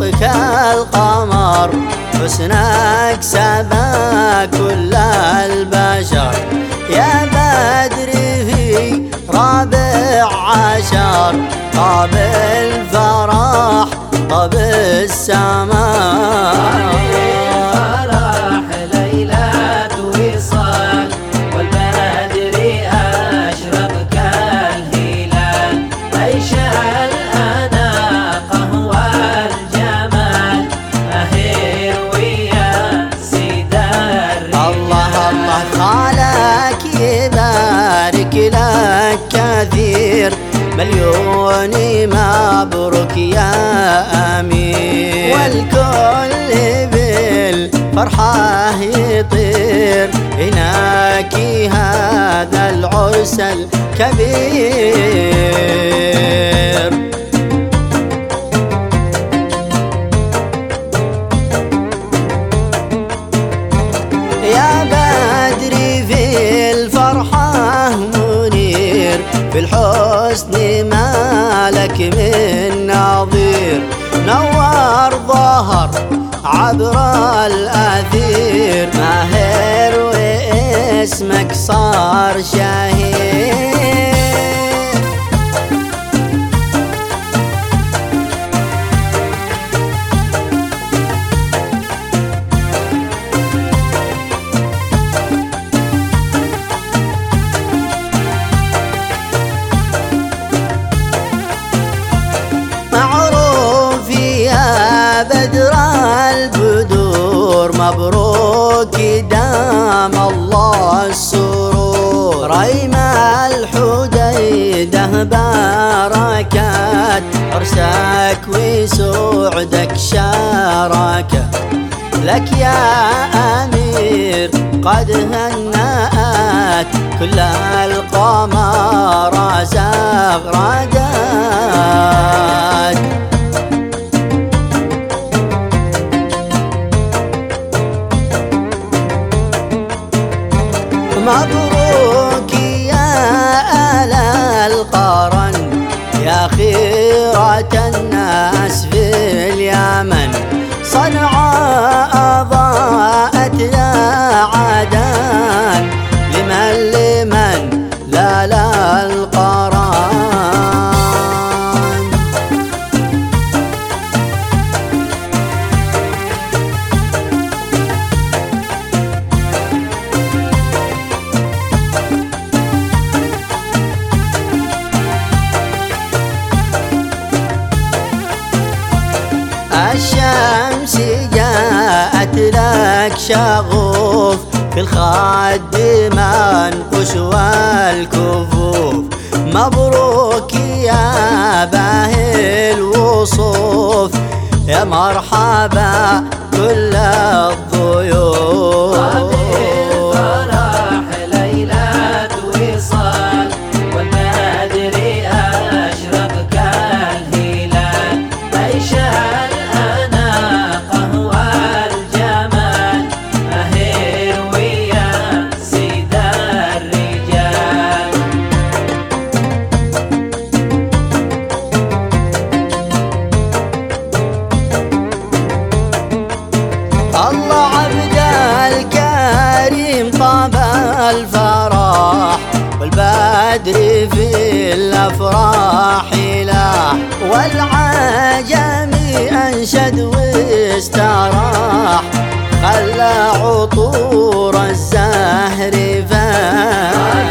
كالقمر، حسنك سبا كل البشر. يا بدر في رابع عشر، طاب الفرح طاب السماء. يبارك لك كثير مليون مبروك يا أمير، والكل بالفرحة يطير هناك هذا العرس الكبير. يا بدري في الفرحة منير، في الحسن ما لك من نظير، نور ظهر عبر الأثير، ماهر واسمك صار شهير. بدر البدور مبروك دام الله السرور، ريم الحديدة بركات عرسك وسعدك شاركه، لك يا أمير قد هنأت كل القمر زغردات. مبروك يا آل القرن، يا خيرة الناس في اليمن، صنعاء أضاءت يا عدن، لمن لا القرن. الشمس جاءت لك شغوف، في الخد منقوش والكفوف، مبروك يا باهي الوصوف، يا مرحبا كل الضيوف. الله عبد الكريم طاب الفرح، والبدر في الأفراح لاح، والعجم أنشد واستراح، خلى عطور الزهر فاح.